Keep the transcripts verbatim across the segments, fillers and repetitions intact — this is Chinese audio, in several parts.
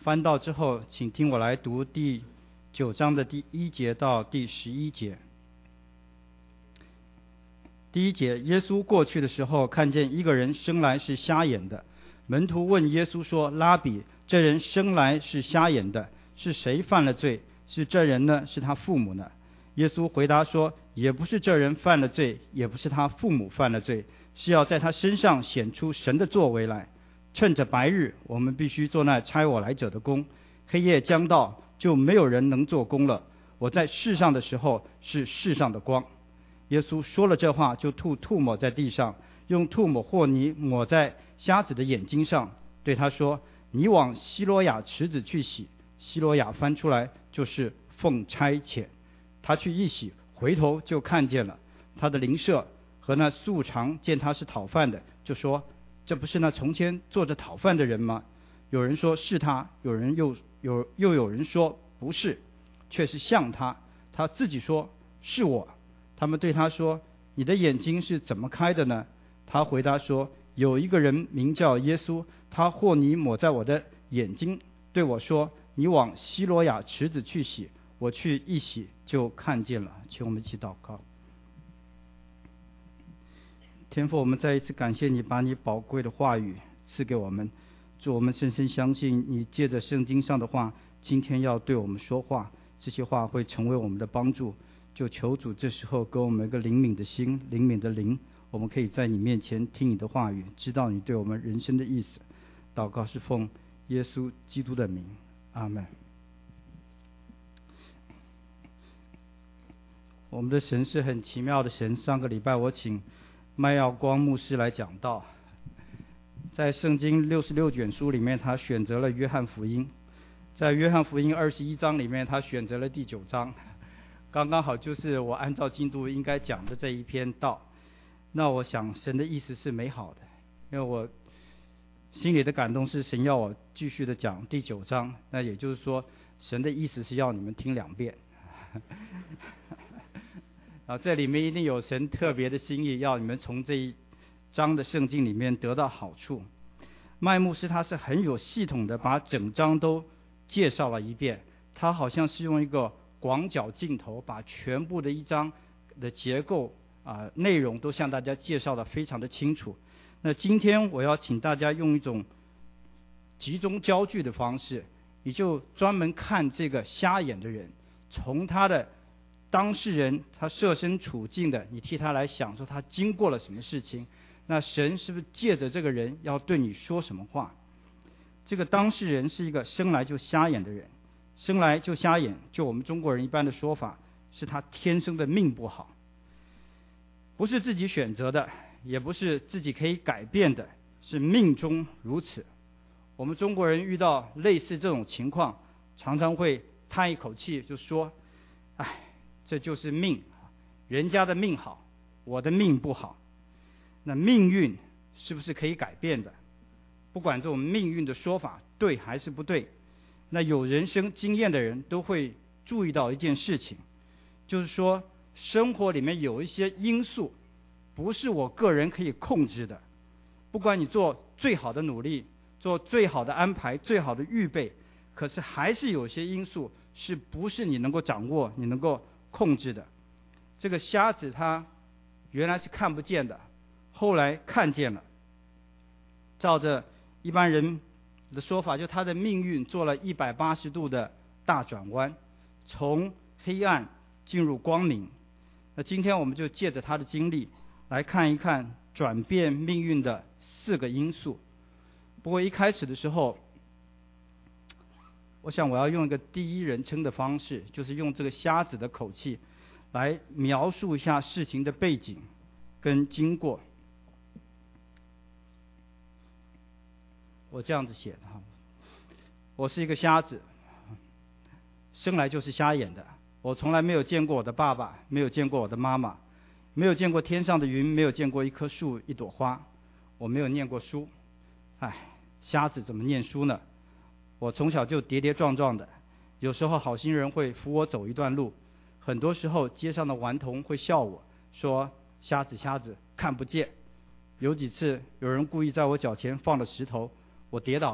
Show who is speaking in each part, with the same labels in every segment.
Speaker 1: 翻到之后，请听我来读第九章的第一节到第十一节。第一节，耶稣过去的时候，看见一个人生来是瞎眼的。门徒问耶稣说：拉比，这人生来是瞎眼的，是谁犯了罪？是这人呢？是他父母呢？耶稣回答说：也不是这人犯了罪，也不是他父母犯了罪，是要在他身上显出神的作为来。趁着白日，我们必须做那差我来者的工；黑夜将到，就没有人能做工了。我在世上的时候是世上的光。耶稣说了这话，就吐吐沫在地上，用吐沫和泥抹在瞎子的眼睛上，对他说：你往西罗亚池子去洗。西罗亚翻出来就是奉差遣。他去一洗，回头就看见了。他的邻舍和那素常见他是讨饭的，就说：这不是那从前坐着讨饭的人吗？有人说是他，有人又有又有人说不是，却是像他。他自己说是我。他们对他说：你的眼睛是怎么开的呢？他回答说：有一个人名叫耶稣，他和泥抹在我的眼睛，对我说：你往西罗亚池子去洗。我去一洗，就看见了。请我们一起祷告。天父，我们再一次感谢你，把你宝贵的话语赐给我们。主，我们深深相信你借着圣经上的话，今天要对我们说话，这些话会成为我们的帮助。就求主这时候给我们一个灵敏的心，灵敏的灵，我们可以在你面前听你的话语，知道你对我们人生的意思。祷告是奉耶稣基督的名，阿们。我们的神是很奇妙的神。上个礼拜我请麦耀光牧师来讲道，在圣经六十六卷书里面，他选择了约翰福音，在约翰福音二十一章里面，他选择了第九章，刚刚好就是我按照进度应该讲的这一篇道。那我想神的意思是美好的，因为我心里的感动是神要我继续的讲第九章，那也就是说神的意思是要你们听两遍啊，这里面一定有神特别的心意，要你们从这一章的圣经里面得到好处。麦牧师他是很有系统的把整章都介绍了一遍，他好像是用一个广角镜头把全部的一章的结构啊、呃、内容都向大家介绍的非常的清楚。那今天我要请大家用一种集中焦距的方式，你就专门看这个瞎眼的人，从他的当事人他设身处境的，你替他来想说他经过了什么事情，那神是不是借着这个人要对你说什么话。这个当事人是一个生来就瞎眼的人，生来就瞎眼，就我们中国人一般的说法，是他天生的命不好，不是自己选择的，也不是自己可以改变的，是命中如此。我们中国人遇到类似这种情况，常常会叹一口气，就说：哎，这就是命，人家的命好，我的命不好。那命运是不是可以改变的？不管这种命运的说法对还是不对，那有人生经验的人都会注意到一件事情，就是说生活里面有一些因素不是我个人可以控制的。不管你做最好的努力，做最好的安排，最好的预备，可是还是有些因素是不是你能够掌握，你能够控制的。这个瞎子他原来是看不见的，后来看见了，照着一般人的说法，就他的命运做了一百八十度的大转弯，从黑暗进入光明。那今天我们就借着他的经历来看一看转变命运的四个因素。不过一开始的时候，我想我要用一个第一人称的方式，就是用这个瞎子的口气来描述一下事情的背景跟经过。我这样子写的哈，我是一个瞎子，生来就是瞎眼的。我从来没有见过我的爸爸，没有见过我的妈妈，没有见过天上的云，没有见过一棵树一朵花。我没有念过书，唉，瞎子怎么念书呢？我从小就跌跌撞撞的，有时候好心人会扶我走一段路，很多时候街上的顽童会笑我说：瞎子瞎子看不见。有几次有人故意在我脚前放了石头，我跌倒了，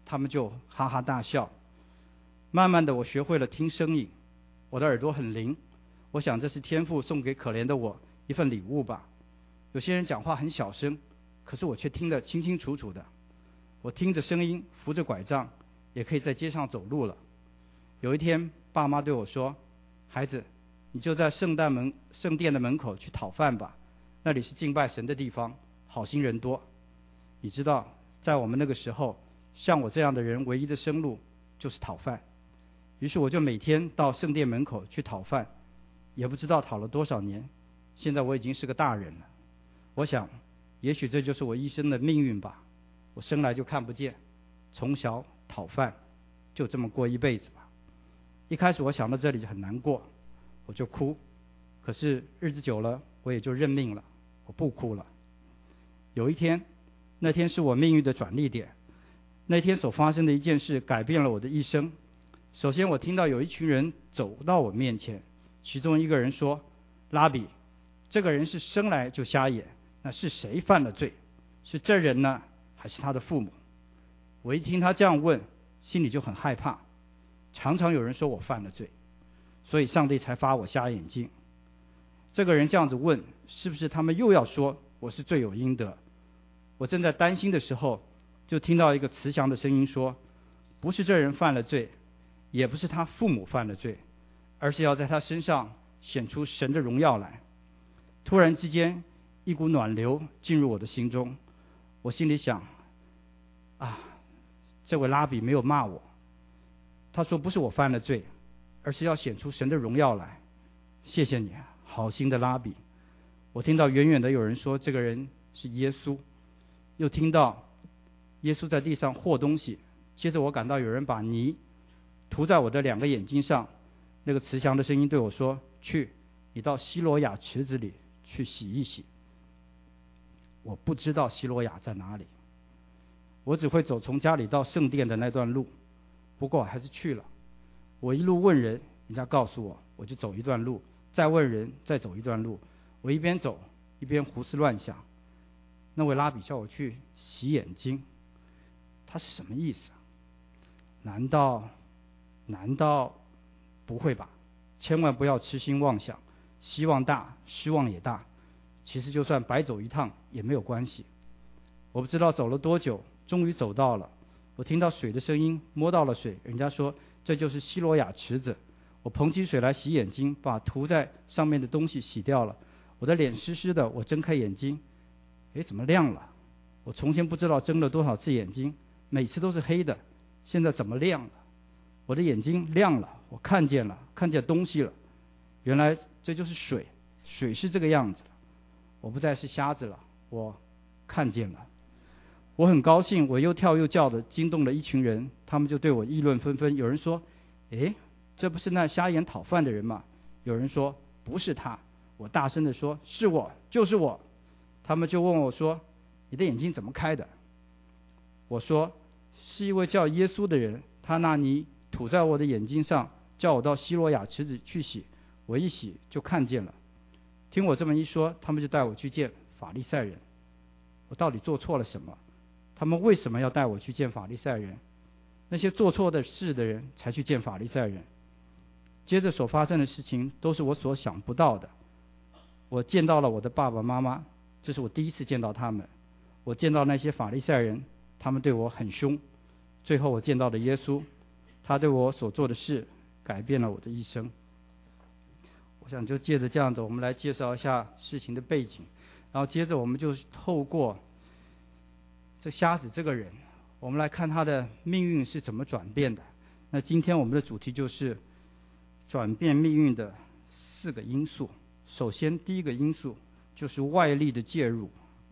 Speaker 1: 他们就哈哈大笑。慢慢的，我学会了听声音，我的耳朵很灵，我想这是天父送给可怜的我一份礼物吧。有些人讲话很小声，可是我却听得清清楚楚的。我听着声音，扶着拐杖，也可以在街上走路了。有一天，爸妈对我说：“孩子，你就在圣诞门圣殿的门口去讨饭吧，那里是敬拜神的地方，好心人多。”你知道，在我们那个时候，像我这样的人唯一的生路就是讨饭。于是我就每天到圣殿门口去讨饭，也不知道讨了多少年。现在我已经是个大人了，我想，也许这就是我一生的命运吧。我生来就看不见，从小讨饭，就这么过一辈子吧。一开始我想到这里就很难过，我就哭。可是日子久了，我也就认命了，我不哭了。有一天，那天是我命运的转捩点。那天所发生的一件事改变了我的一生。首先，我听到有一群人走到我面前，其中一个人说：“拉比，这个人是生来就瞎眼，那是谁犯了罪？是这人呢，还是他的父母？”我一听他这样问，心里就很害怕。常常有人说我犯了罪，所以上帝才发我瞎眼睛。这个人这样子问，是不是他们又要说我是罪有应得？我正在担心的时候，就听到一个慈祥的声音说：“不是这人犯了罪，也不是他父母犯了罪，而是要在他身上显出神的荣耀来。”突然之间，一股暖流进入我的心中。我心里想：啊，这位拉比没有骂我，他说不是我犯了罪，而是要显出神的荣耀来。谢谢你，好心的拉比。我听到远远的有人说这个人是耶稣，又听到耶稣在地上和东西，接着我感到有人把泥涂在我的两个眼睛上。那个慈祥的声音对我说：“去，你到西罗亚池子里去洗一洗。”我不知道西罗亚在哪里，我只会走从家里到圣殿的那段路，不过我还是去了。我一路问人，人家告诉我，我就走一段路，再问人，再走一段路。我一边走一边胡思乱想，那位拉比叫我去洗眼睛，他是什么意思？难道难道不会吧？千万不要痴心妄想，希望大，失望也大。其实就算白走一趟也没有关系。我不知道走了多久，终于走到了。我听到水的声音，摸到了水，人家说这就是西罗亚池子。我捧起水来洗眼睛，把涂在上面的东西洗掉了。我的脸湿湿的，我睁开眼睛，诶，怎么亮了？我从前不知道睁了多少次眼睛，每次都是黑的，现在怎么亮了？我的眼睛亮了，我看见了，看见东西了。原来这就是水，水是这个样子了。我不再是瞎子了，我看见了。我很高兴，我又跳又叫的惊动了一群人，他们就对我议论纷纷。有人说：“诶，这不是那瞎眼讨饭的人吗？”有人说：“不是他。”我大声地说：“是我，就是我。”他们就问我说：“你的眼睛怎么开的？”我说：“是一位叫耶稣的人，他拿泥吐在我的眼睛上，叫我到西罗亚池子去洗。我一洗就看见了。”听我这么一说，他们就带我去见法利赛人。我到底做错了什么？他们为什么要带我去见法利赛人？那些做错的事的人才去见法利赛人。接着所发生的事情都是我所想不到的。我见到了我的爸爸妈妈，这是我第一次见到他们。我见到那些法利赛人，他们对我很凶。最后我见到了耶稣，他对我所做的事改变了我的一生。我想就借着这样子，我们来介绍一下事情的背景，然后接着我们就透过这瞎子这个人，我们来看他的命运是怎么转变的。那今天我们的主题就是转变命运的四个因素。首先，第一个因素就是外力的介入。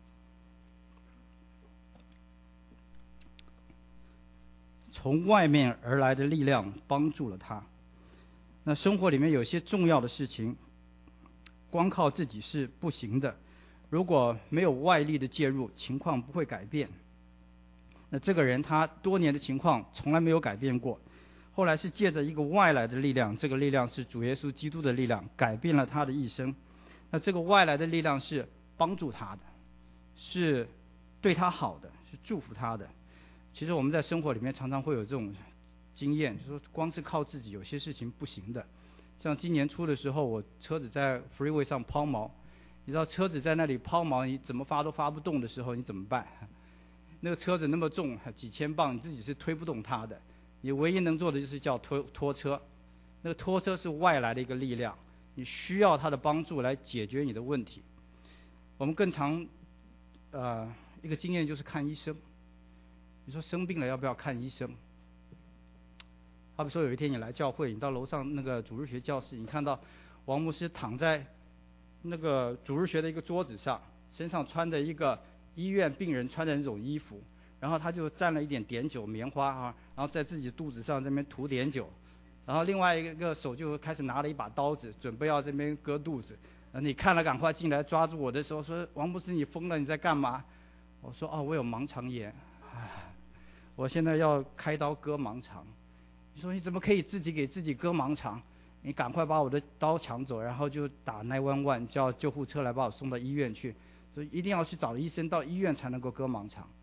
Speaker 1: 从外面而来的力量帮助了他。那生活里面有些重要的事情，光靠自己是不行的。如果没有外力的介入，情况不会改变。那这个人他多年的情况从来没有改变过，后来是借着一个外来的力量，这个力量是主耶稣基督的力量，改变了他的一生。那这个外来的力量是帮助他的，是对他好的，是祝福他的。 其实我们在生活里面常常会有这种经验，就是说光是靠自己有些事情不行的。像今年初的时候，我车子在 freeway 上抛锚，你知道车子在那里抛锚，你怎么发都发不动的时候，你怎么办？那个车子那么重，几千磅，你自己是推不动它的，你唯一能做的就是叫拖拖车。那个拖车是外来的一个力量，你需要它的帮助来解决你的问题。我们更常呃一个经验就是看医生。你说生病了要不要看医生？好比说有一天你来教会，你到楼上那个主日学教室，你看到王牧师躺在那个主日学的一个桌子上，身上穿着一个医院病人穿的那种衣服，然后他就蘸了一点碘酒棉花啊，然后在自己肚子上这边涂碘酒，然后另外一个手就开始拿了一把刀子，准备要这边割肚子。你看了赶快进来抓住我的时候说：“王牧师，你疯了，你在干嘛？”我说：“哦，我有盲肠炎，唉，我现在要开刀割盲肠。”你说你怎么可以自己给自己割盲肠？你赶快把我的刀抢走，然后就打九一一叫救护车来把我送到医院去，所以一定要去找医生，到医院才能够割盲肠。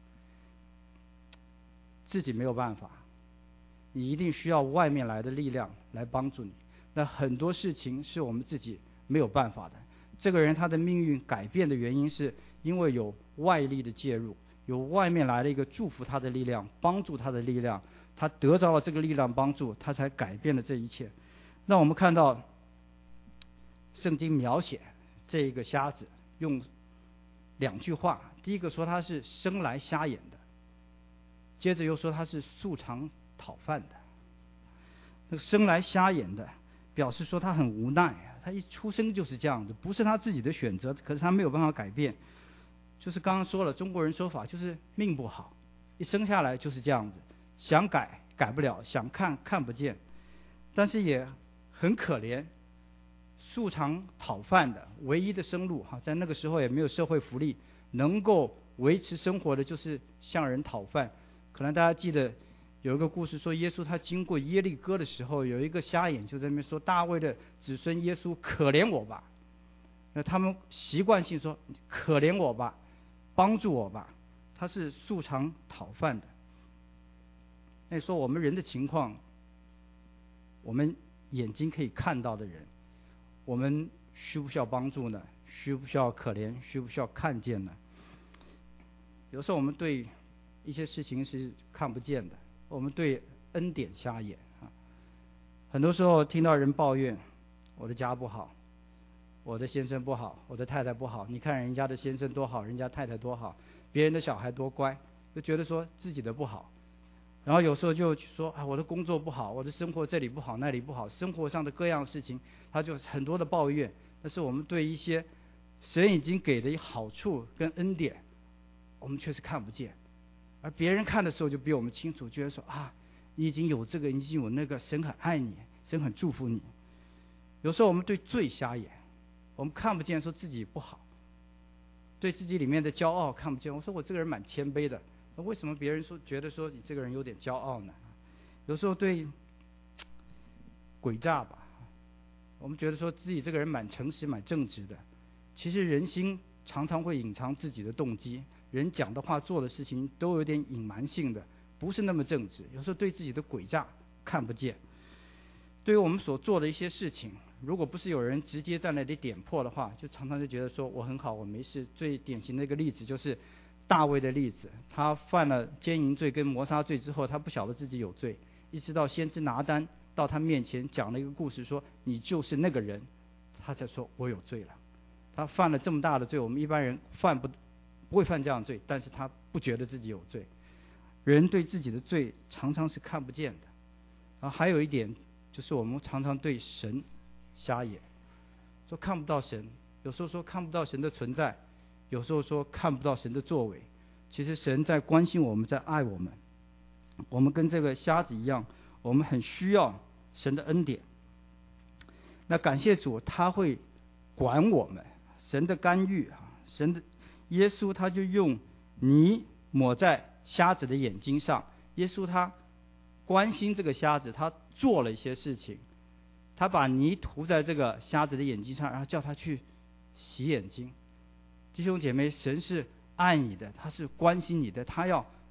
Speaker 1: 自己没有办法，你一定需要外面来的力量来帮助你。那很多事情是我们自己没有办法的。这个人他的命运改变的原因是因为有外力的介入，有外面来的一个祝福他的力量，帮助他的力量，他得到了这个力量帮助，他才改变了这一切。那我们看到圣经描写这一个瞎子用两句话，第一个说他是生来瞎眼的，接着又说他是素常讨饭的。那个生来瞎眼的表示说他很无奈，他一出生就是这样子，不是他自己的选择，可是他没有办法改变。就是刚刚说了，中国人说法就是命不好，一生下来就是这样子，想改改不了，想看看不见。但是也很可怜，素常讨饭的唯一的生路哈，在那个时候也没有社会福利，能够维持生活的就是向人讨饭。可能大家记得有一个故事说，耶稣他经过耶利哥的时候，有一个瞎眼就在那边说：“大卫的子孙耶稣，可怜我吧。”那他们习惯性说：“可怜我吧，帮助我吧。”他是素常讨饭的。那说我们人的情况，我们眼睛可以看到的人，我们需不需要帮助呢？需不需要可怜？需不需要看见呢？有时候我们对一些事情是看不见的，我们对恩典瞎眼啊。很多时候听到人抱怨我的家不好，我的先生不好，我的太太不好，你看人家的先生多好，人家太太多好，别人的小孩多乖，就觉得说自己的不好。然后有时候就说啊，我的工作不好，我的生活这里不好那里不好，生活上的各样事情，他就很多的抱怨。但是我们对一些神已经给的好处跟恩典，我们却是看不见。而别人看的时候就比我们清楚，觉得说啊，你已经有这个，你已经有那个，神很爱你，神很祝福你。有时候我们对罪瞎眼，我们看不见说自己不好，对自己里面的骄傲看不见。我说我这个人蛮谦卑的，那为什么别人说觉得说你这个人有点骄傲呢？有时候对诡诈吧，我们觉得说自己这个人蛮诚实蛮正直的，其实人心常常会隐藏自己的动机，人讲的话做的事情都有点隐瞒性的，不是那么正直。有时候对自己的诡诈看不见，对于我们所做的一些事情，如果不是有人直接在那里点破的话，就常常就觉得说我很好，我没事。最典型的一个例子就是大卫的例子，他犯了奸淫罪跟谋杀罪之后，他不晓得自己有罪，一直到先知拿单到他面前讲了一个故事，说你就是那个人，他才说我有罪了。他犯了这么大的罪，我们一般人犯不不会犯这样的罪，但是他不觉得自己有罪。人对自己的罪常常是看不见的。然后还有一点就是我们常常对神瞎眼，说看不到神，有时候说看不到神的存在，有时候说看不到神的作为。其实神在关心我们，在爱我们。我们跟这个瞎子一样，我们很需要神的恩典。那感谢主，他会管我们，神的干预啊，神的耶稣他就用泥抹在瞎子的眼睛上。耶稣他关心这个瞎子，他做了一些事情，他把泥涂在这个瞎子的眼睛上，然后叫他去洗眼睛。弟兄姐妹，神是爱你的，他是关心你的，他要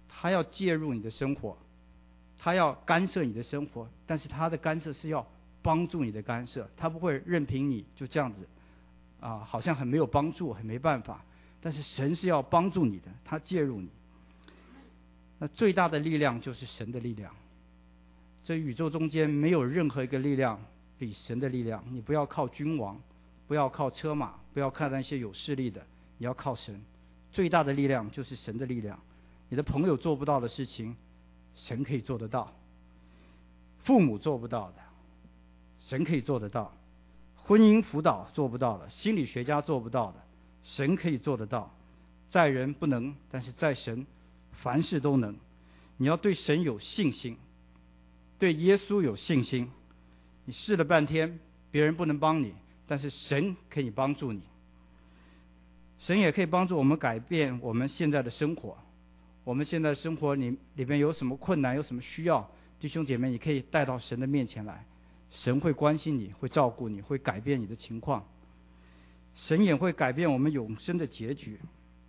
Speaker 1: 他要介入你的生活，他要干涉你的生活，但是他的干涉是要帮助你的干涉，他不会任凭你就这样子啊，好像很没有帮助，很没办法。但是神是要帮助你的，他介入你。那最大的力量就是神的力量。这宇宙中间没有任何一个力量比神的力量。你不要靠君王，不要靠车马，不要看那些有势力的，你要靠神。最大的力量就是神的力量。你的朋友做不到的事情，神可以做得到；父母做不到的，神可以做得到；婚姻辅导做不到的，心理学家做不到的，神可以做得到。在人不能，但是在神凡事都能。你要对神有信心，对耶稣有信心。你试了半天，别人不能帮你，但是神可以帮助你。神也可以帮助我们改变我们现在的生活。我们现在的生活里里面有什么困难，有什么需要，弟兄姐妹，你可以带到神的面前来，神会关心你，会照顾你，会改变你的情况。神也会改变我们永生的结局。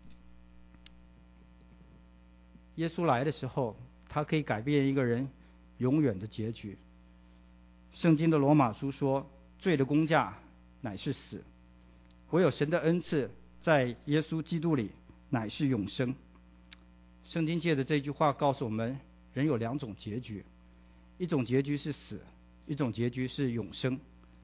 Speaker 1: 耶稣来的时候，他可以改变一个人永远的结局。圣经的罗马书说，罪的工价乃是死，唯有神的恩赐在耶稣基督里乃是永生。圣经借着这句话告诉我们，人有两种结局，一种结局是死，一种结局是永生。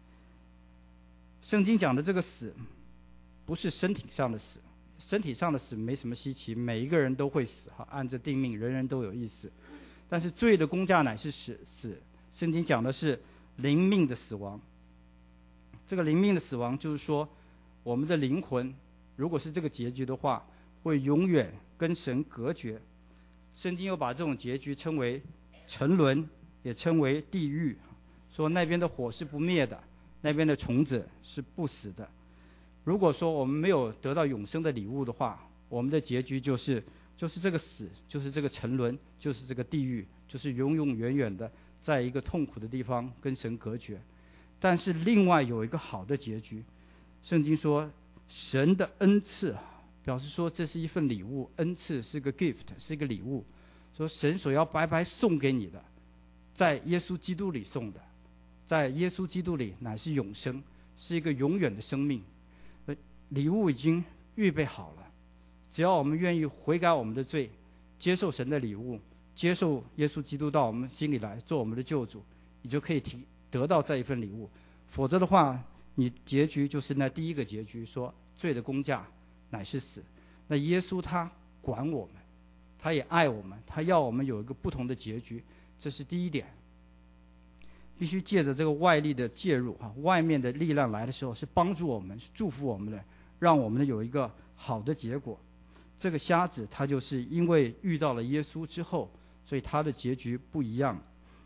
Speaker 1: 圣经讲的这个死不是身体上的死，身体上的死没什么稀奇，每一个人都会死，按着定命，人人都有一死。但是罪的工价乃是死死，圣经讲的是灵命的死亡。这个灵命的死亡就是说，我们的灵魂如果是这个结局的话，会永远跟神隔绝。圣经又把这种结局称为沉沦，也称为地狱，说那边的火是不灭的，那边的虫子是不死的。如果说我们没有得到永生的礼物的话，我们的结局就是就是这个死，就是这个沉沦，就是这个地狱，就是永永远远的在一个痛苦的地方跟神隔绝。但是另外有一个好的结局，圣经说神的恩赐，表示说这是一份礼物，恩赐是个 gift， 是一个礼物，说神所要白白送给你的，在耶稣基督里送的，在耶稣基督里乃是永生，是一个永远的生命。礼物已经预备好了，只要我们愿意悔改我们的罪，接受神的礼物，接受耶稣基督到我们心里来做我们的救主，你就可以提得到这一份礼物。否则的话，你结局就是那第一个结局，说罪的工价乃是死。那耶稣他管我们，他也爱我们，他要我们有一个不同的结局，这是第一点。必须借着这个外力的介入啊，外面的力量来的时候是帮助我们，是祝福我们的，让我们有一个好的结果。这个瞎子他就是因为遇到了耶稣之后，所以他的结局不一样。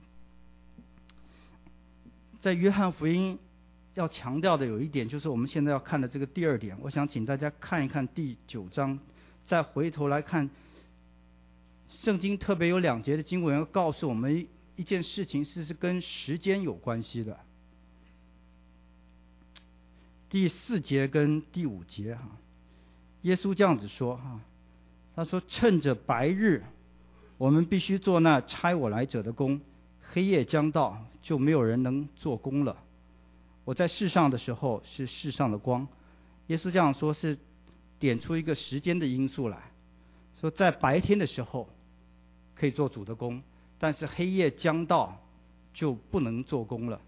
Speaker 1: 在约翰福音要强调的有一点，就是我们现在要看的这个第二点，我想请大家看一看第九章，再回头来看圣经，特别有两节的经文要告诉我们一件事情，是是跟时间有关系的。第四节跟第五节哈，耶稣这样子说哈，他说趁着白日，我们必须做那差我来者的工，黑夜将到，就没有人能做工了。我在世上的时候是世上的光。耶稣这样说是点出一个时间的因素来，说在白天的时候可以做主的工，但是黑夜将到就不能做工了。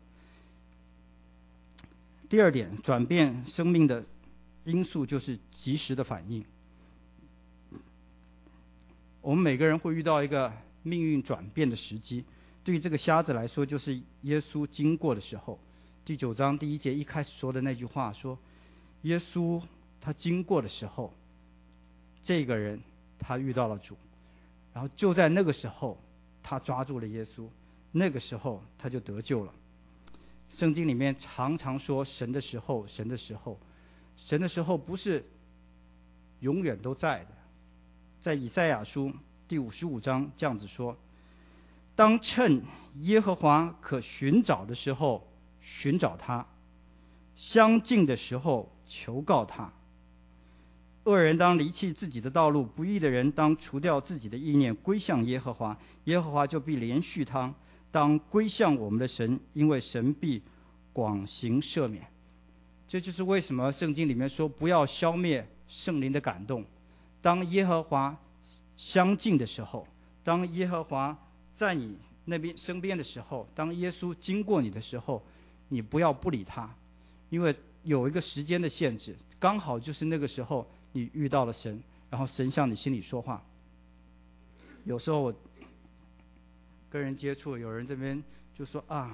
Speaker 1: 第二点，转变生命的因素就是及时的反应。我们每个人会遇到一个命运转变的时机，对于这个瞎子来说，就是耶稣经过的时候。第九章第一节一开始说的那句话说，耶稣他经过的时候，这个人他遇到了主，然后就在那个时候他抓住了耶稣，那个时候他就得救了。圣经里面常常说神的时候，神的时候，神的时候不是永远都在的。在以赛亚书第五十五章这样子说，当趁耶和华可寻找的时候寻找他，相近的时候求告他。 恶人当离弃自己的道路，不义的人当除掉自己的意念，归向耶和华，耶和华就必连续他。当归向我们的神，因为神必广行赦免。这就是为什么圣经里面说不要消灭圣灵的感动。当耶和华相近的时候，当耶和华在你那边身边的时候，当耶稣经过你的时候，你不要不理他，因为有一个时间的限制，刚好就是那个时候你遇到了神，然后神向你心里说话。有时候我跟人接触，有人这边就说啊，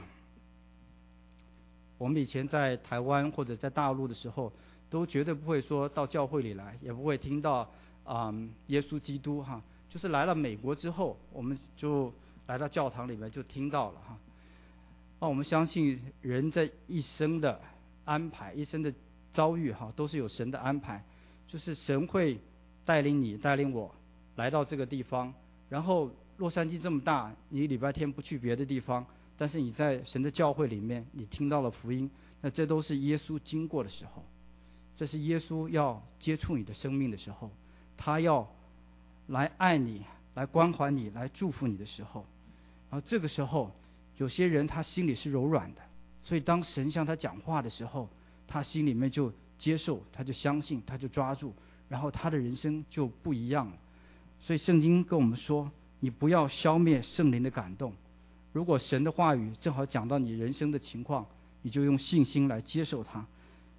Speaker 1: 我们以前在台湾或者在大陆的时候，都绝对不会说到教会里来，也不会听到啊、嗯、耶稣基督哈，就是来了美国之后，我们就来到教堂里面就听到了哈。那我们相信人这一生的安排，一生的遭遇哈，都是有神的安排，就是神会带领你带领我来到这个地方，然后洛杉矶这么大，你礼拜天不去别的地方，但是你在神的教会里面你听到了福音，那这都是耶稣经过的时候，这是耶稣要接触你的生命的时候，他要来爱你，来关怀你，来祝福你的时候。然后这个时候有些人他心里是柔软的，所以当神向他讲话的时候，他心里面就接受，他就相信，他就抓住，然后他的人生就不一样了。所以圣经跟我们说，你不要消灭圣灵的感动。如果神的话语正好讲到你人生的情况，你就用信心来接受它。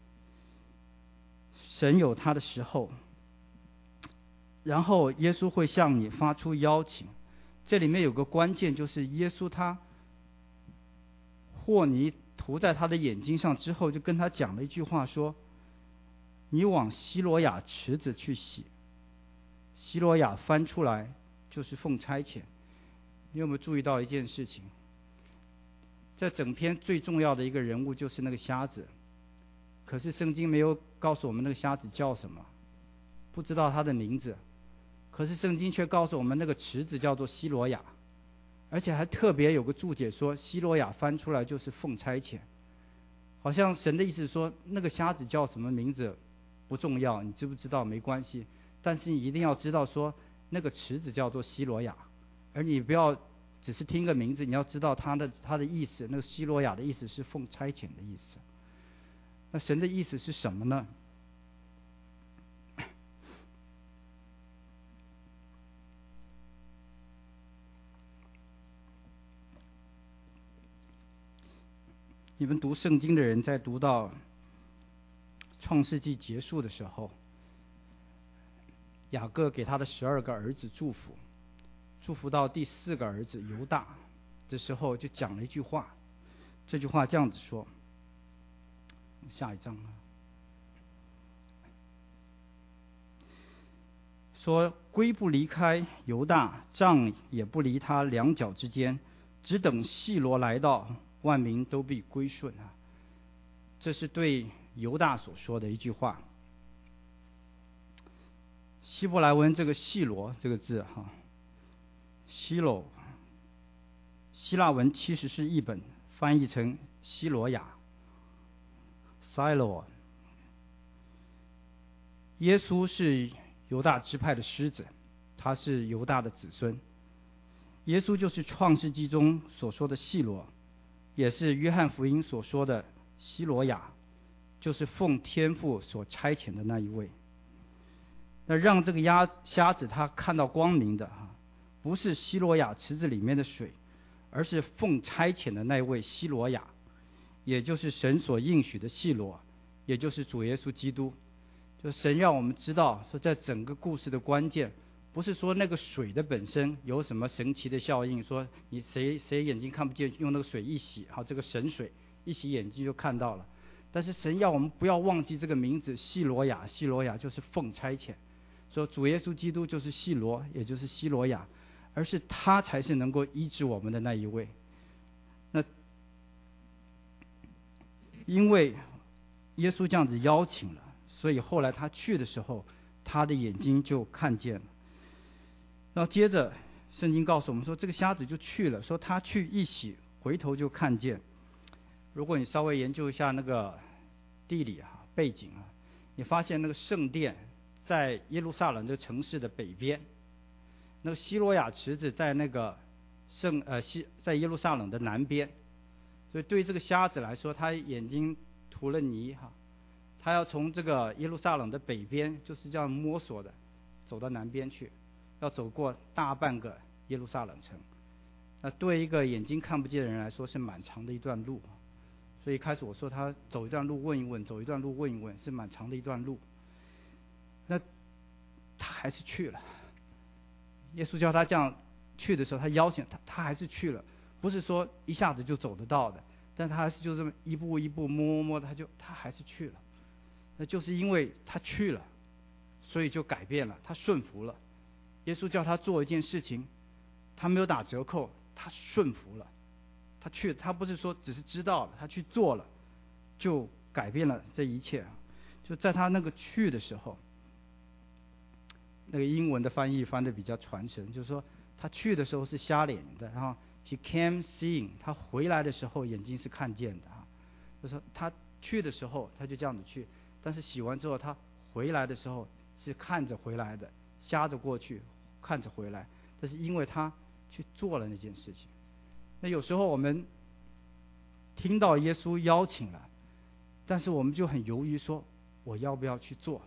Speaker 1: 神有他的时候，然后耶稣会向你发出邀请。这里面有个关键，就是耶稣他和泥涂在他的眼睛上之后，就跟他讲了一句话说，你往西罗亚池子去洗。西罗亚翻出来就是奉差遣。你有没有注意到一件事情？这整篇最重要的一个人物就是那个瞎子，可是圣经没有告诉我们那个瞎子叫什么，不知道他的名字，可是圣经却告诉我们那个池子叫做西罗亚，而且还特别有个注解说西罗亚翻出来就是奉差遣。好像神的意思说那个瞎子叫什么名字不重要，你知不知道没关系，但是你一定要知道说那个池子叫做西罗亚，而你不要只是听个名字，你要知道它的它的意思。那个西罗亚的意思是奉差遣的意思。那神的意思是什么呢？你们读圣经的人在读到创世纪结束的时候，雅各给他的十二个儿子祝福，祝福到第四个儿子犹大的时候，就讲了一句话。这句话这样子说，下一章啊，说龟不离开犹大，杖也不离他两脚之间，只等细罗来到，万民都必归顺啊。这是对犹大所说的一句话。希伯来文这个细罗这个字哈，希罗，希腊文其实是译本翻译成西罗亚 Siloa。 耶稣是犹大支派的狮子，他是犹大的子孙。耶稣就是创世纪中所说的细罗，也是约翰福音所说的西罗亚，就是奉天父所差遣的那一位。那让这个鸭瞎子他看到光明的不是西罗亚池子里面的水，而是奉差遣的那一位西罗亚，也就是神所应许的细罗，也就是主耶稣基督。就神让我们知道说，在整个故事的关键不是说那个水的本身有什么神奇的效应，说你谁谁眼睛看不见，用那个水一洗，好，这个神水一洗眼睛就看到了。但是神要我们不要忘记这个名字西罗亚，西罗亚就是奉差遣，说主耶稣基督就是细罗，也就是西罗亚，而是他才是能够医治我们的那一位。那因为耶稣这样子邀请了，所以后来他去的时候，他的眼睛就看见了。然后接着圣经告诉我们说，这个瞎子就去了，说他去一洗，回头就看见。如果你稍微研究一下那个地理啊背景啊，你发现那个圣殿在耶路撒冷这个城市的北边，那个西罗亚池子在那个圣呃西在耶路撒冷的南边，所以对于这个瞎子来说，他眼睛涂了泥哈，他要从这个耶路撒冷的北边就是这样摸索的走到南边去，要走过大半个耶路撒冷城。那对一个眼睛看不见的人来说是蛮长的一段路，所以一开始我说他走一段路问一问，走一段路问一问，是蛮长的一段路。那他还是去了。耶稣叫他这样去的时候，他邀请他，他还是去了，不是说一下子就走得到的，但他还是就这么一步一步摸摸摸的，他就他还是去了。那就是因为他去了，所以就改变了，他顺服了。耶稣叫他做一件事情，他没有打折扣，他顺服了，他去，他不是说只是知道了，他去做了，就改变了这一切。就在他那个去的时候，那个英文的翻译翻得比较传神，就是说他去的时候是瞎脸的，然后 he came seeing， 他回来的时候眼睛是看见的啊。就是说他去的时候他就这样子去，但是洗完之后他回来的时候是看着回来的，瞎着过去，看着回来，但是因为他去做了那件事情。那有时候我们听到耶稣邀请了，但是我们就很犹豫说我要不要去做。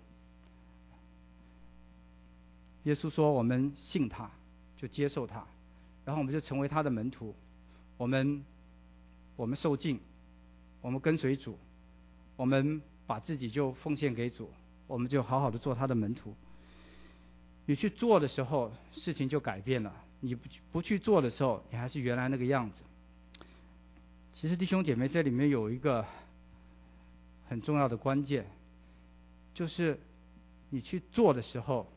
Speaker 1: 耶稣说我们信他就接受他，然后我们就成为他的门徒，我们我们受浸，我们跟随主，我们把自己就奉献给主，我们就好好的做他的门徒。你去做的时候事情就改变了，你不不去做的时候你还是原来那个样子。其实弟兄姐妹，这里面有一个很重要的关键，就是你去做的时候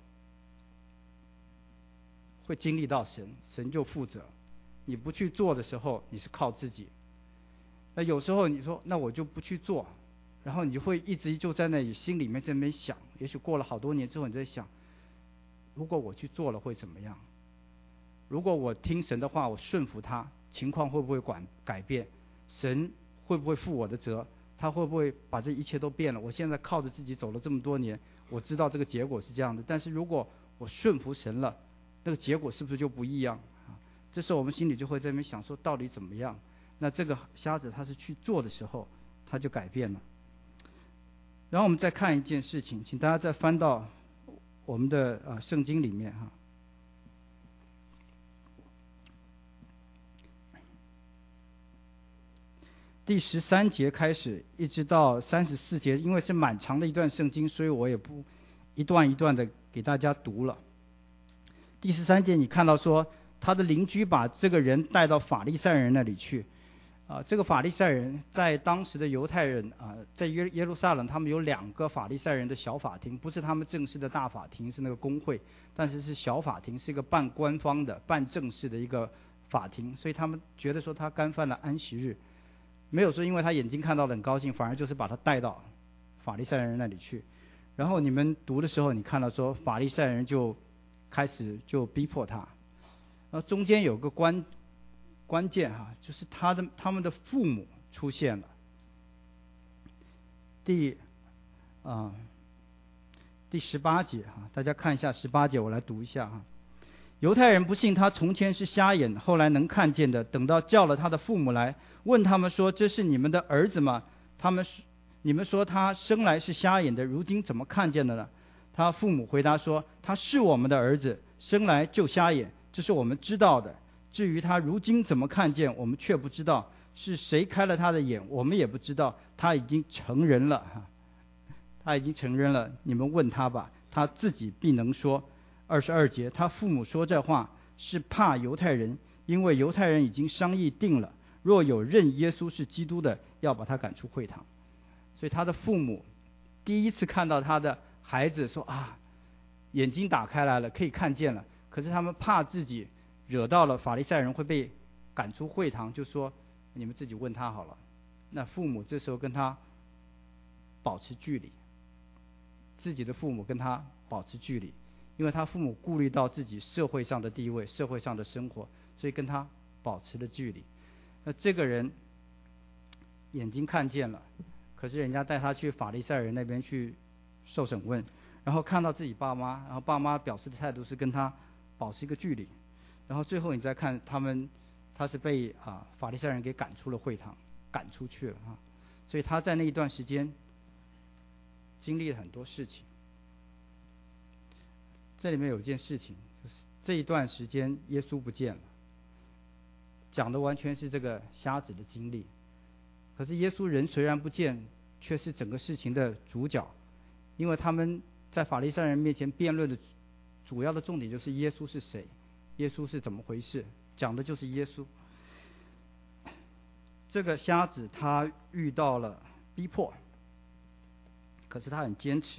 Speaker 1: 会经历到神，神就负责。你不去做的时候你是靠自己。那有时候你说那我就不去做，然后你会一直就在那里心里面在那边想，也许过了好多年之后你在想，如果我去做了会怎么样？如果我听神的话，我顺服他，情况会不会管改变？神会不会负我的责？他会不会把这一切都变了？我现在靠着自己走了这么多年，我知道这个结果是这样的，但是如果我顺服神了，那个结果是不是就不一样啊？这时候我们心里就会在那边想说到底怎么样？那这个瞎子他是去做的时候他就改变了。然后我们再看一件事情，请大家再翻到我们的呃圣经里面哈。第十三节开始一直到三十四节，因为是蛮长的一段圣经，所以我也不一段一段的给大家读了。第十三节你看到说他的邻居把这个人带到法利赛人那里去啊、呃，这个法利赛人在当时的犹太人啊、呃，在耶耶路撒冷他们有两个法利赛人的小法庭，不是他们正式的大法庭，是那个公会，但是是小法庭，是一个半官方的半正式的一个法庭，所以他们觉得说他干犯了安息日，没有说因为他眼睛看到了很高兴，反而就是把他带到法利赛人那里去。然后你们读的时候你看到说法利赛人就开始就逼迫他，然后中间有个关关键哈、啊，就是他的他们的父母出现了。第啊、呃、第十八节哈、啊，大家看一下十八节，我来读一下哈、啊。犹太人不信他从前是瞎眼，后来能看见的，等到叫了他的父母来，问他们说：“这是你们的儿子吗？”他们你们说他生来是瞎眼的，如今怎么看见了呢？他父母回答说：“他是我们的儿子，生来就瞎眼，这是我们知道的。至于他如今怎么看见，我们却不知道，是谁开了他的眼，我们也不知道。他已经成人了，哈，他已经成人了，你们问他吧，他自己必能说。”二十二节，他父母说这话是怕犹太人，因为犹太人已经商议定了，若有认耶稣是基督的，要把他赶出会堂。所以他的父母第一次看到他的孩子说啊，眼睛打开来了，可以看见了，可是他们怕自己惹到了法利赛人会被赶出会堂，就说你们自己问他好了。那父母这时候跟他保持距离，自己的父母跟他保持距离，因为他父母顾虑到自己社会上的地位，社会上的生活，所以跟他保持了距离。那这个人眼睛看见了，可是人家带他去法利赛人那边去受审问， 然后看到自己爸妈，然后爸妈表示的态度是跟他保持一个距离，然后最后你再看他们，他是被啊法利赛人给赶出了会堂，赶出去了啊，所以他在那一段时间经历了很多事情。这里面有一件事情，就是这一段时间耶稣不见了，讲的完全是这个瞎子的经历。可是耶稣人虽然不见，却是整个事情的主角，因为他们在法利赛人面前辩论的主要的重点就是耶稣是谁，耶稣是怎么回事，讲的就是耶稣。这个瞎子他遇到了逼迫，可是他很坚持，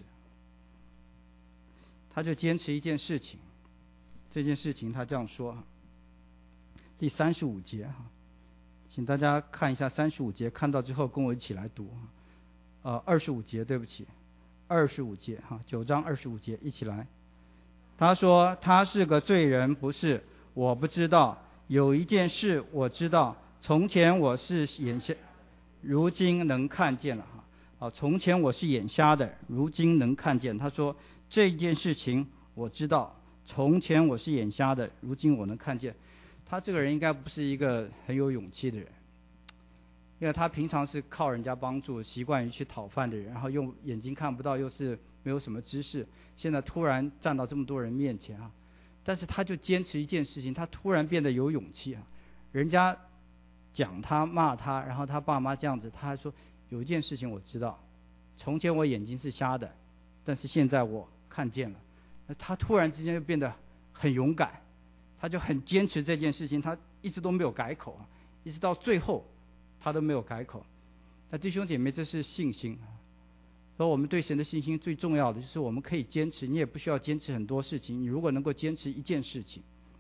Speaker 1: 他就坚持一件事情。这件事情他这样说，第三十五节，请大家看一下三十五节，看到之后跟我一起来读。呃，二十五节，对不起，二十五节哈，九章二十五节，一起来。他说：“他是个罪人，不是？我不知道。有一件事我知道，从前我是眼瞎，如今能看见了哈。啊，从前我是眼瞎的，如今能看见。”他说这件事情我知道，从前我是眼瞎的，如今我能看见。他这个人应该不是一个很有勇气的人，因为他平常是靠人家帮助，习惯于去讨饭的人，然后用眼睛看不到，又是没有什么知识，现在突然站到这么多人面前啊，但是他就坚持一件事情，他突然变得有勇气啊。人家讲他骂他，然后他爸妈这样子，他还说有一件事情我知道，从前我眼睛是瞎的，但是现在我看见了。那他突然之间就变得很勇敢，他就很坚持这件事情，他一直都没有改口啊，一直到最后他都没有改口。那弟兄姐妹，这是信心。所以我们对神的信心最重要的就是我们可以坚持，你也不需要坚持很多事情，你如果能够坚持一件事情。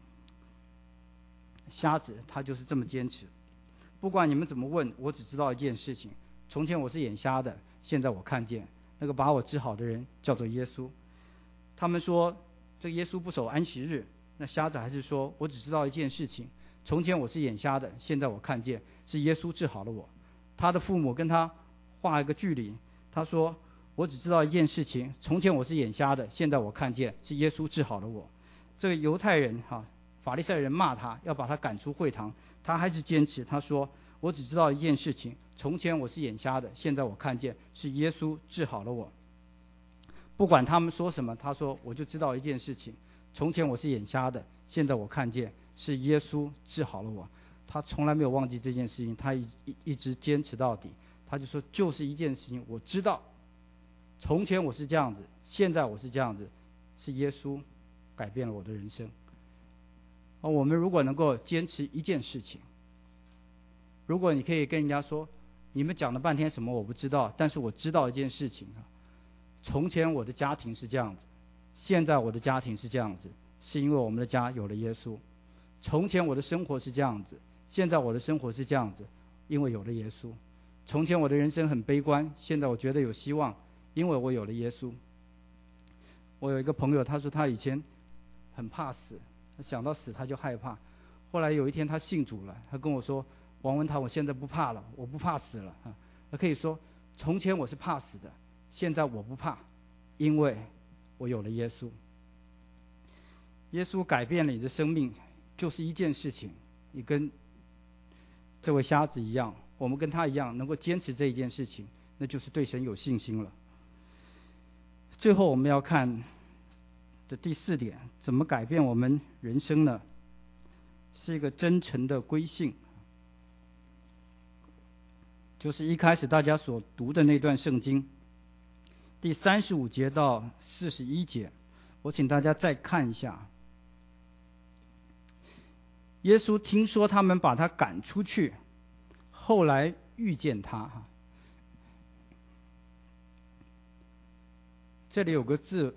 Speaker 1: 瞎子他就是这么坚持，不管你们怎么问，我只知道一件事情，从前我是眼瞎的，现在我看见。那个把我治好的人叫做耶稣。他们说这个耶稣不守安息日，那瞎子还是说我只知道一件事情，从前我是眼瞎的，现在我看见，是耶稣治好了我。他的父母跟他画一个距离，他说我只知道一件事情，从前我是眼瞎的，现在我看见，是耶稣治好了我。这个犹太人哈，法利赛人骂他，要把他赶出会堂，他还是坚持，他说我只知道一件事情，从前我是眼瞎的，现在我看见，是耶稣治好了我。不管他们说什么，他说我就知道一件事情，从前我是眼瞎的，现在我看见，是耶稣治好了我。他从来没有忘记这件事情，他一一一直坚持到底。他就说就是一件事情，我知道从前我是这样子，现在我是这样子，是耶稣改变了我的人生。而我们如果能够坚持一件事情，如果你可以跟人家说你们讲了半天什么我不知道，但是我知道一件事情啊，从前我的家庭是这样子，现在我的家庭是这样子，是因为我们的家有了耶稣。从前我的生活是这样子，现在我的生活是这样子，因为有了耶稣。从前我的人生很悲观，现在我觉得有希望，因为我有了耶稣。我有一个朋友，他说他以前很怕死，想到死他就害怕。后来有一天他信主了，他跟我说，王文堂，我现在不怕了，我不怕死了啊。他可以说，从前我是怕死的，现在我不怕，因为我有了耶稣。耶稣改变了你的生命，就是一件事情，你跟这位瞎子一样，我们跟他一样能够坚持这一件事情，那就是对神有信心了。最后我们要看的第四点，怎么改变我们人生呢？是一个真诚的归信，就是一开始大家所读的那段圣经第三十五节到四十一节，我请大家再看一下。耶稣听说他们把他赶出去，后来遇见他。这里有个字，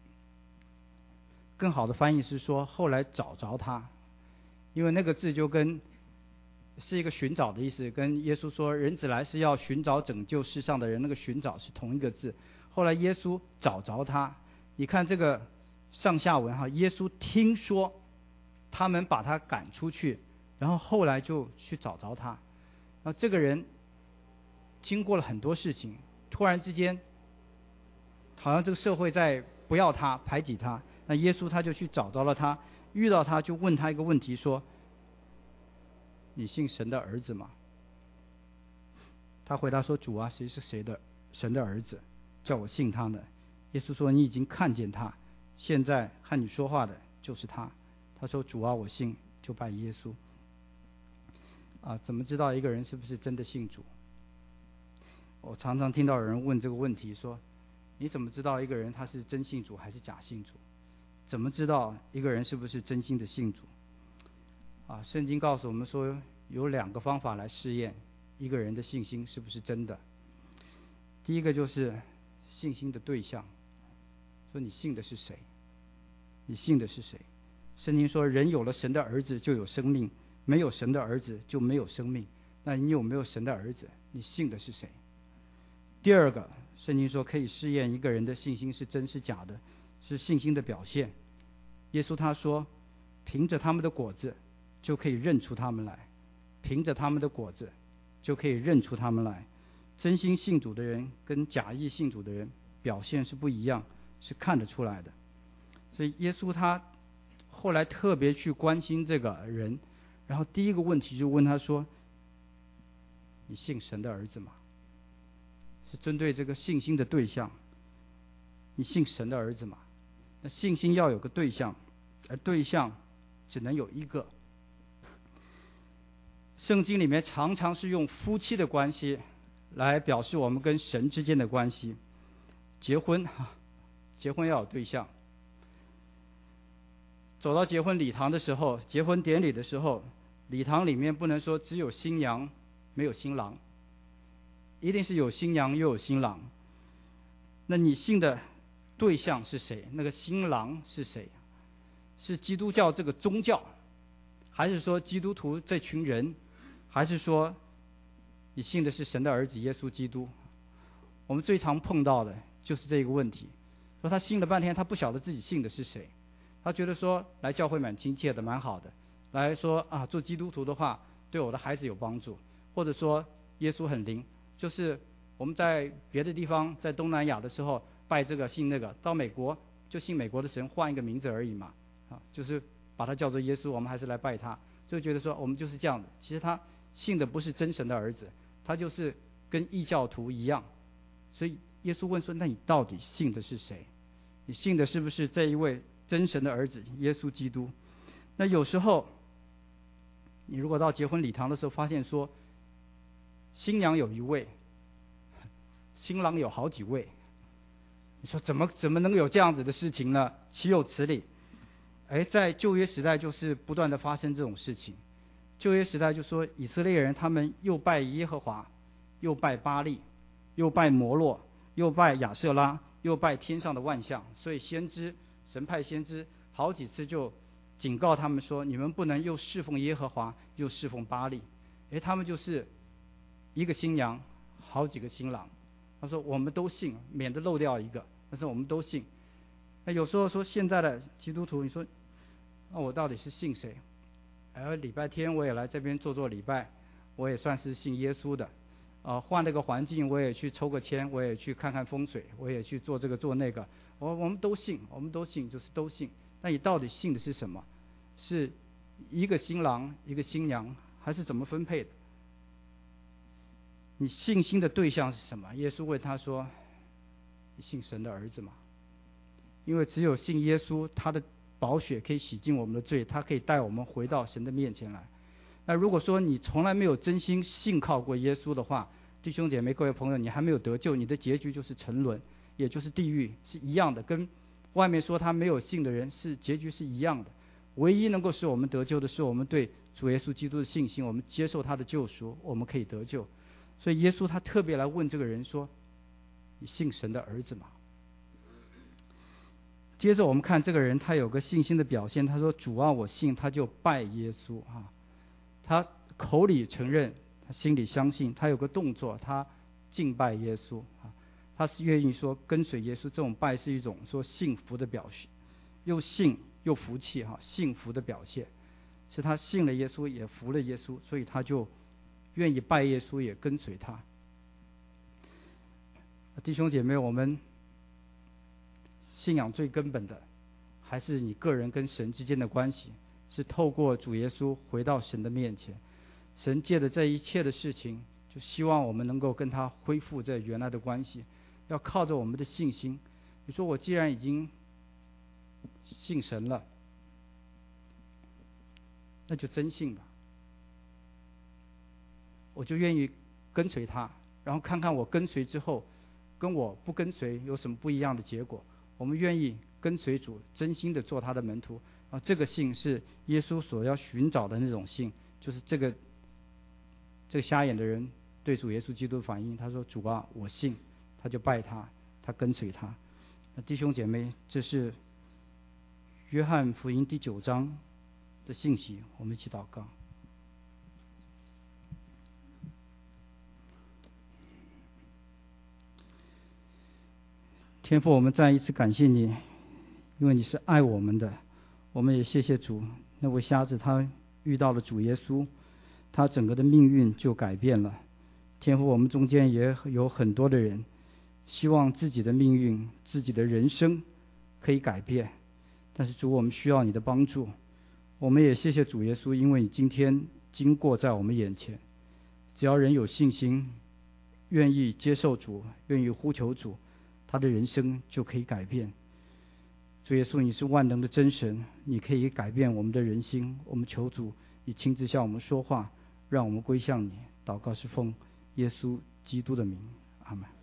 Speaker 1: 更好的翻译是说后来找着他，因为那个字就跟是一个寻找的意思，跟耶稣说人子来是要寻找拯救世上的人，那个寻找是同一个字。后来耶稣找着他，你看这个上下文哈，耶稣听说他们把他赶出去，然后后来就去找着他。那这个人经过了很多事情，突然之间好像这个社会在不要他，排挤他。那耶稣他就去找到了他，遇到他就问他一个问题说：你信神的儿子吗？他回答说：主啊，谁是谁的神的儿子，叫我信他呢？耶稣说：你已经看见他，现在和你说话的就是他。他说：主啊，我信，就拜耶稣。啊，怎么知道一个人是不是真的信主？我常常听到有人问这个问题，说你怎么知道一个人他是真信主还是假信主？怎么知道一个人是不是真心的信主？啊，圣经告诉我们说有两个方法来试验一个人的信心是不是真的。第一个就是信心的对象，说你信的是谁？你信的是谁？圣经说人有了神的儿子就有生命，没有神的儿子就没有生命。那你有没有神的儿子？你信的是谁？第二个，圣经说可以试验一个人的信心是真是假的，是信心的表现。耶稣他说凭着他们的果子就可以认出他们来，凭着他们的果子就可以认出他们来。真心信主的人跟假意信主的人表现是不一样，是看得出来的。所以耶稣他后来特别去关心这个人，然后第一个问题就问他说：你信神的儿子吗？是针对这个信心的对象，你信神的儿子吗？那信心要有个对象，而对象只能有一个。圣经里面常常是用夫妻的关系来表示我们跟神之间的关系。结婚，结婚要有对象。走到结婚礼堂的时候，结婚典礼的时候，礼堂里面不能说只有新娘没有新郎，一定是有新娘又有新郎。那你信的对象是谁？那个新郎是谁？是基督教这个宗教，还是说基督徒这群人，还是说你信的是神的儿子耶稣基督？我们最常碰到的就是这个问题，说他信了半天，他不晓得自己信的是谁。他觉得说来教会蛮亲切的，蛮好的，来说啊做基督徒的话对我的孩子有帮助，或者说耶稣很灵。就是我们在别的地方，在东南亚的时候拜这个信那个，到美国就信美国的神，换一个名字而已嘛，啊，就是把他叫做耶稣，我们还是来拜他，就觉得说我们就是这样的。其实他信的不是真神的儿子，他就是跟异教徒一样。所以耶稣问说：那你到底信的是谁？你信的是不是这一位真神的儿子耶稣基督？那有时候你如果到结婚礼堂的时候发现说新娘有一位，新郎有好几位，你说怎么怎么能有这样子的事情呢？岂有此理！哎，在旧约时代就是不断的发生这种事情。旧约时代就说以色列人他们又拜耶和华，又拜巴力，又拜摩洛，又拜亚舍拉，又拜天上的万象。所以先知神派先知好几次就警告他们说，你们不能又侍奉耶和华又侍奉巴力。哎，他们就是一个新娘好几个新郎。他说我们都信，免得漏掉一个，但是我们都信。那有时候说现在的基督徒，你说那我到底是信谁？而礼拜天我也来这边做做礼拜，我也算是信耶稣的。啊，换了个环境，我也去抽个签，我也去看看风水，我也去做这个做那个。我我们都信，我们都信，就是都信。那你到底信的是什么？是一个新郎，一个新娘，还是怎么分配的？你信心的对象是什么？耶稣问他说：你信神的儿子吗？因为只有信耶稣，他的宝血可以洗净我们的罪，他可以带我们回到神的面前来。那如果说你从来没有真心信靠过耶稣的话，弟兄姐妹各位朋友，你还没有得救，你的结局就是沉沦，也就是地狱，是一样的，跟外面说他没有信的人是结局是一样的。唯一能够使我们得救的是我们对主耶稣基督的信心，我们接受他的救赎，我们可以得救。所以耶稣他特别来问这个人说：你信神的儿子吗？接着我们看这个人他有个信心的表现，他说主啊我信，他就拜耶稣啊。他口里承认，他心里相信，他有个动作，他敬拜耶稣啊。他是愿意说跟随耶稣，这种拜是一种说信服的表现，又信又服气哈，信服的表现是他信了耶稣也服了耶稣，所以他就愿意拜耶稣也跟随他。弟兄姐妹，我们信仰最根本的还是你个人跟神之间的关系，是透过主耶稣回到神的面前。神借着这一切的事情，就希望我们能够跟他恢复这原来的关系，要靠着我们的信心。你说我既然已经信神了，那就真信吧，我就愿意跟随他，然后看看我跟随之后跟我不跟随有什么不一样的结果。我们愿意跟随主，真心的做他的门徒啊，这个信是耶稣所要寻找的那种信，就是这个这个瞎眼的人对主耶稣基督的反应，他说主啊我信，他就拜他，他跟随他。那弟兄姐妹，这是约翰福音第九章的信息，我们一起祷告。天父，我们再一次感谢你，因为你是爱我们的。我们也谢谢主，那位瞎子他遇到了主耶稣，他整个的命运就改变了。天父，我们中间也有很多的人希望自己的命运、自己的人生可以改变，但是主，我们需要你的帮助。我们也谢谢主耶稣，因为你今天经过在我们眼前，只要人有信心，愿意接受主，愿意呼求主，他的人生就可以改变。主耶稣，你是万能的真神，你可以改变我们的人心。我们求主，你亲自向我们说话，让我们归向你。祷告是奉耶稣基督的名，阿们。